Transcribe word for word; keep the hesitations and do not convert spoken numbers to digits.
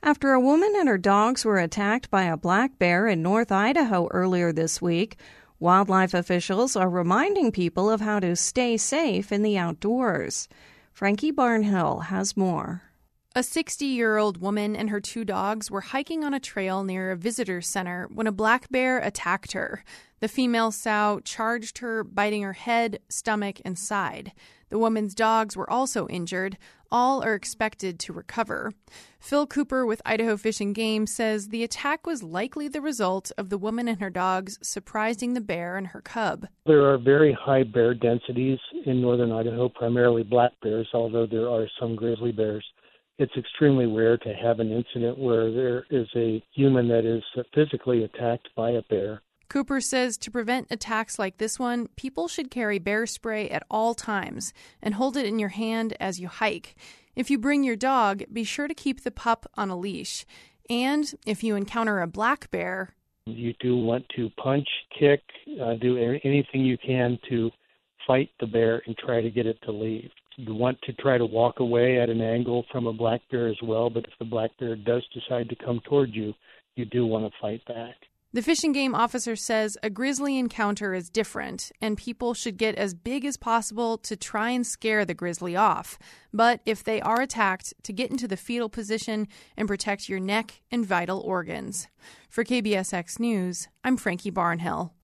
After a woman and her dogs were attacked by a black bear in North Idaho earlier this week, wildlife officials are reminding people of how to stay safe in the outdoors. Frankie Barnhill has more. A sixty-year-old woman and her two dogs were hiking on a trail near a visitor center when a black bear attacked her. The female sow charged her, biting her head, stomach, and side. The woman's dogs were also injured. All are expected to recover. Phil Cooper with Idaho Fish and Game says the attack was likely the result of the woman and her dogs surprising the bear and her cub. There are very high bear densities in northern Idaho, primarily black bears, although there are some grizzly bears. It's extremely rare to have an incident where there is a human that is physically attacked by a bear. Cooper says to prevent attacks like this one, people should carry bear spray at all times and hold it in your hand as you hike. If you bring your dog, be sure to keep the pup on a leash. And if you encounter a black bear, you do want to punch, kick, uh, do anything you can to fight the bear and try to get it to leave. You want to try to walk away at an angle from a black bear as well, but if the black bear does decide to come toward you, you do want to fight back. The Fish and Game officer says a grizzly encounter is different, and people should get as big as possible to try and scare the grizzly off. But if they are attacked, to get into the fetal position and protect your neck and vital organs. For K B S X News, I'm Frankie Barnhill.